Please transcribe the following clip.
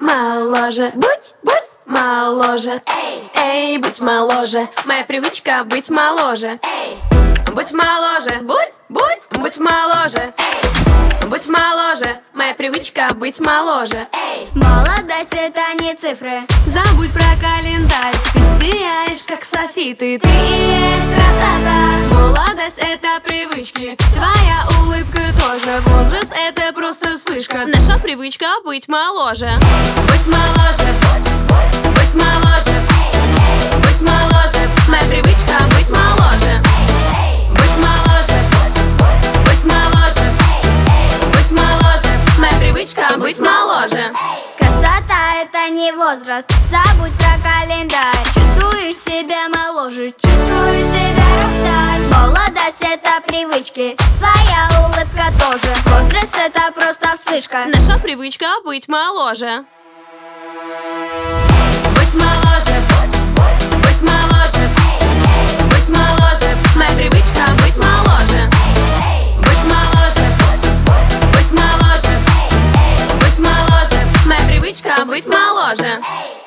моложе. Будь моложе. Эй, будь моложе. Моя привычка быть моложе. Будь моложе. Будь моложе. Будь моложе. Моя привычка быть моложе. Молодость — это не цифры. Забудь про календарь. Ты сияешь, как софиты. Ты и есть красота. Молодость — это привычки. Твоя улыбка тоже. Возраст — это просто вспышка. Наша привычка быть моложе. Будь моложе. Будь моложе. Будь моложе. Моя привычка быть моложе. Будь моложе. Будь моложе. Будь моложе. Моя привычка быть моложе. Красота — это не возраст. Забудь про календарь. Чувствую себя моложе. Чувствую себя рок-стар. Молодость — это привычки. Твоя улыбка тоже. Возраст — это просто вспышка. Наша привычка быть моложе. Будь моложе. Будь моложе. Будь моложе. Моя привычка быть моложе. Будь моложе. Будь моложе. Будь моложе. Моя привычка быть моложе.